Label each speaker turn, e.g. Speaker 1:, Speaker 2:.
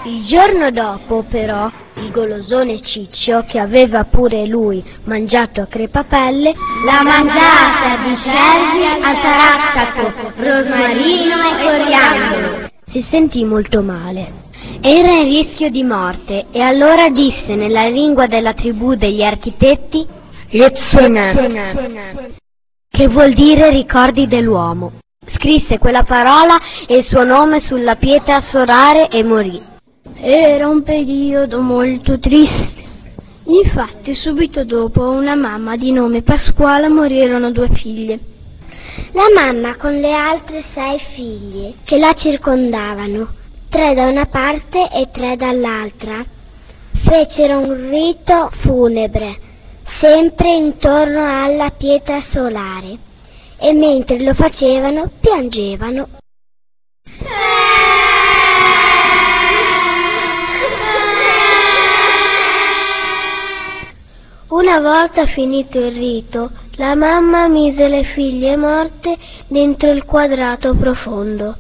Speaker 1: Il giorno dopo, però, il golosone Ciccio, che aveva pure lui mangiato a crepapelle,
Speaker 2: la mangiata di cervi al tarassaco, rosmarino e coriandolo,
Speaker 1: si sentì molto male. Era in rischio di morte e allora disse nella lingua della tribù degli architetti Yetzuna, che vuol dire ricordi dell'uomo. Scrisse quella parola e il suo nome sulla pietra solare e morì. Era un periodo molto triste. Infatti subito dopo una mamma di nome Pasquale morirono 2 figlie. La mamma con le altre 6 figlie che la circondavano, 3 da una parte e 3 dall'altra, fecero un rito funebre, sempre intorno alla pietra solare, e mentre lo facevano piangevano. Una volta finito il rito, la mamma mise le figlie morte dentro il quadrato profondo